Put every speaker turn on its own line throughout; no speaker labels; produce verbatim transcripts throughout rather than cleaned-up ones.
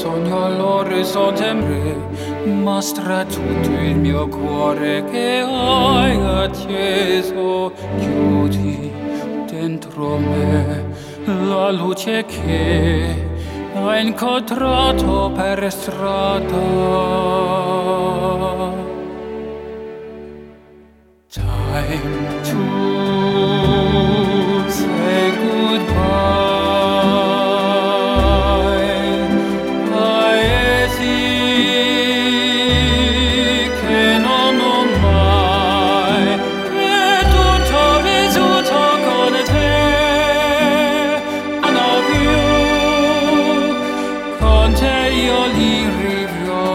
sogno all'orizzonte, mostra tutto il mio cuore che hai acceso. Chiudi dentro me la luce che hai incontrato per strada. Time to say goodbye. Paesi che non ho mai, è tutto vissuto con te. Non ho più, con te io li rivivo.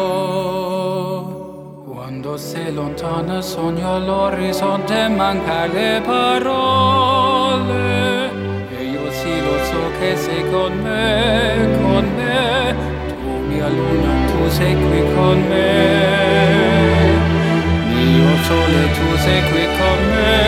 Quando sei lontana sogno all'orizzonte, manca le parole. E io sì lo so che sei con me, con me. Tu mia luna, tu sei qui con me. Mio sole, tu sei qui con me.